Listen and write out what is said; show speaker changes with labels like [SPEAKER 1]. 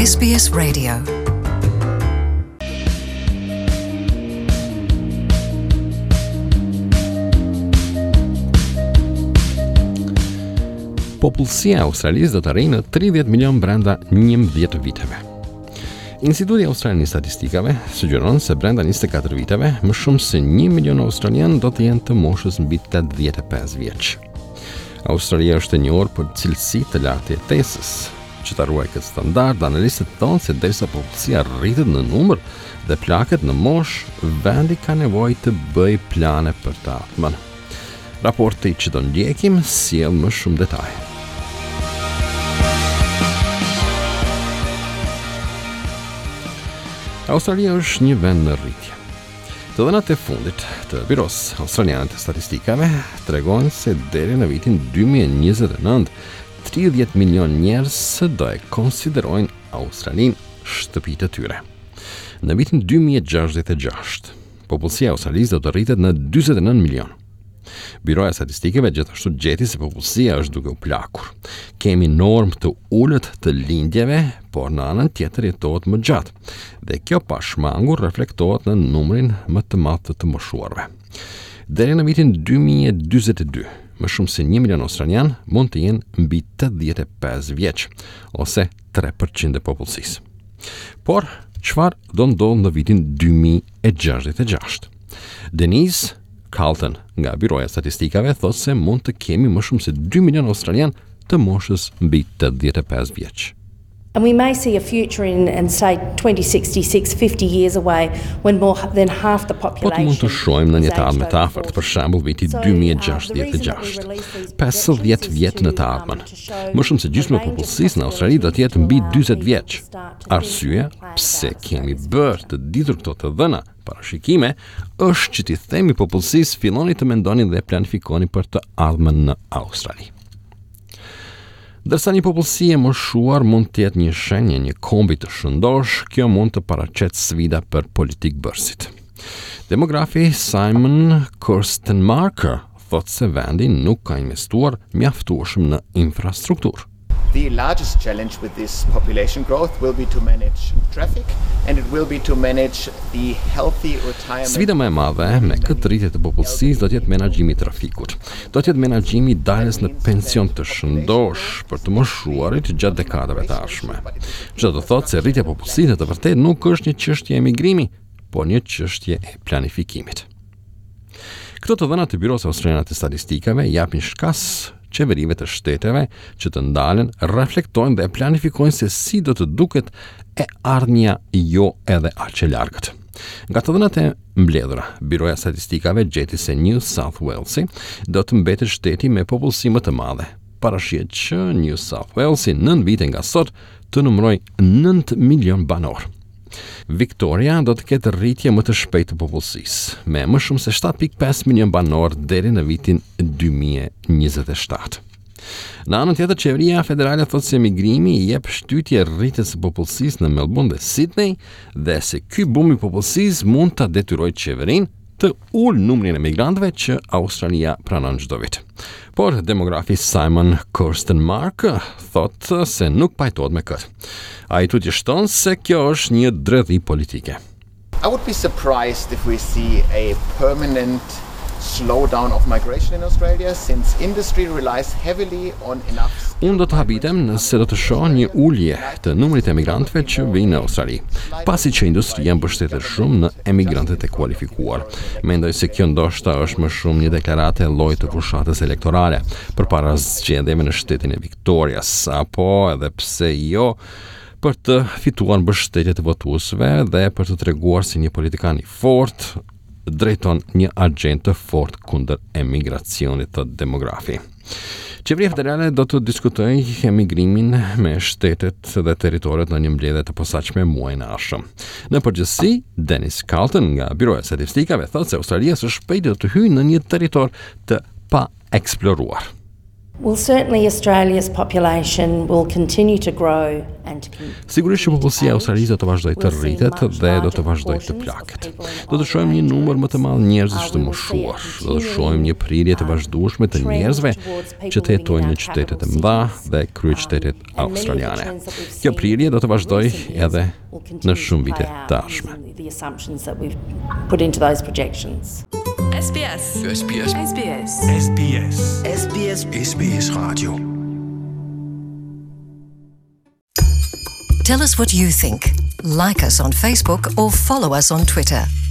[SPEAKER 1] SBS Radio.
[SPEAKER 2] Popullsia australis do të arrijë në 30 milion brenda 11 viteve. Instituti Australian i Statistikave sugjeron se brenda 24 viteve, më shumë se 1 milion australian do të jenë të moshës mbi 85 vjeç. Australia është e njohur për cilësi të lartë të jetesës. Që ta ruajë këtë standard, analistët thonë se derisa popullsia rritet në numër dhe plaket në moshë, vendi ka nevojë të bëjë plane për të ardhmen. Raporti që do ndjekim sjell më shumë detaje. Australia është një vend në rritje. Të dhënat e fundit të Biros Australiane të Statistikave tregojnë se deri në vitin 2029, 30 milion njerëz do e konsiderojnë Australinë shtëpi të tyre. Në vitin 2066, popullsia e Australisë do të rritet në 49 milion. Biroja e Statistikave gjithashtu gjeti se popullsia është duke u plakur. Kemi normë të ulët të lindjeve, por në anën tjetër jetohet më gjatë, dhe kjo pa shmangur reflektohet në numrin më të madh të moshuarve. Deri në vitin 2042, më shumë se 1 milion australian mund të jenë mbi 85 vjeç, ose 3% e popullsisë. Por, çfarë do ndodhë në vitin 2066? Denise Carlton nga Biroja e Statistikave thotë se mund të kemi më shumë se 2 milion australian të moshës mbi 85 vjeç.
[SPEAKER 3] And we may see a future in say 2066, 50 years away, when more than half the population.
[SPEAKER 2] Po të mund të shohim në një të ardhme të afërt, për shembull viti 2066, 50 vjet në të ardhmen. Më shumë se gjysma e popullsisë në Australi do të jetë mbi 40 vjeç. Arsyeja pse kemi bërë të ditur këto të dhëna parashikime është që t'i themi popullsisë filloni të mendoni dhe planifikoni për të ardhmen në Australi. Dërsa një popullsi e moshuar mund të jetë një shenjë një kombi të shëndosh, kjo mund të paraqet sfida për politik bërësit. Demografi Simon Kirstenmarker thotë se vendi nuk ka investuar mjaftueshëm në infrastrukturë.
[SPEAKER 4] The largest challenge with this population growth will be to manage traffic and it will be to manage the healthy retirement.
[SPEAKER 2] Sfida më e madhe me këtë rritje të popullsisë do të jetë menaxhimi i trafikut. Do të jetë menaxhimi i daljes në pension të shëndosh për të moshuarit gjatë dekadave të ardhshme. Çdo të thotë se rritja e popullsisë të vërtetë nuk është një çështje e emigrimi, por një çështje e planifikimit. Këto të dhëna të Biros Australiane të Statistikave japin shkas qeverive të shteteve që të ndalen, reflektojnë dhe planifikojnë se si do të duket e ardhmja jo edhe aq e largët. Nga të dhënat e mbledhura, Biroja e Statistikave gjeti se New South Walesi do të mbetet shteti me popullsi më të madhe. Parashihet që New South Walesi 9 vite nga sot të numëroj 9 milion banor. Victoria do të ketë rritje më të shpejtë të popullsisë, me më shumë se 7.5 milion banor deri në vitin 2027. Në anën tjetër, qeveria federale thotë se emigrimi i jep shtytje rritjes së popullsisë në Melbourne dhe Sydney, dhe se ky bum i popullsisë mund ta detyrojë qeverinë të ulë numrin e migrantëve që Australia pranon çdo vit. Por demografi Simon Kirstenmarker thotë se nuk pajtohet me këtë. Ai tuti shton se kjo është një dredhi politike.
[SPEAKER 4] I would be surprised if we see a permanent slowdown of migration in Australia since industry relies heavily on enough.
[SPEAKER 2] Unë do të habitem nëse do të shoh një ulje të numrit e emigrantëve që vijnë në Australi, pasi që industria mbështetet shumë në emigrantët e kualifikuar. Mendoj se kjo ndoshta është më shumë një deklarate e llojit të fushatës elektorale përpara zgjedhjeve në shtetin e Victorias, apo edhe pse jo për të fituar mbështetje të votuesve dhe për të treguar si një politikan i fortë drejton një agent të fortë kundër emigracionit të demografi. Qeveria federale do të diskutojë emigrimin me shtetet dhe territoret në një mbledhje të posaçme muajin e ardhshëm. Në përgjithësi, Denise Carlton nga Biroja e Statistikave thotë se Australia së shpejti do të hyjë në një territor të pa eksploruar.
[SPEAKER 3] Well, certainly Australia's population will continue to grow and to
[SPEAKER 2] Sigurisht që popullsia australisë do të vazhdojë të rritet dhe do të vazhdojë të plaket. Do të shohim një numër më të madh njerëzish të moshuar. Do të shohim një prirje të vazhdueshme të njerëzve që të jetojnë në qytetet e mëdha dhe kryeqytetet australiane. Kjo prirje do të vazhdojë edhe në shumë vite të ardhshme.
[SPEAKER 1] SBS.
[SPEAKER 5] SBS.
[SPEAKER 1] SBS.
[SPEAKER 5] SBS.
[SPEAKER 6] SBS.
[SPEAKER 5] SBS Radio.
[SPEAKER 6] Tell us what you think. Like us on Facebook or follow us on Twitter.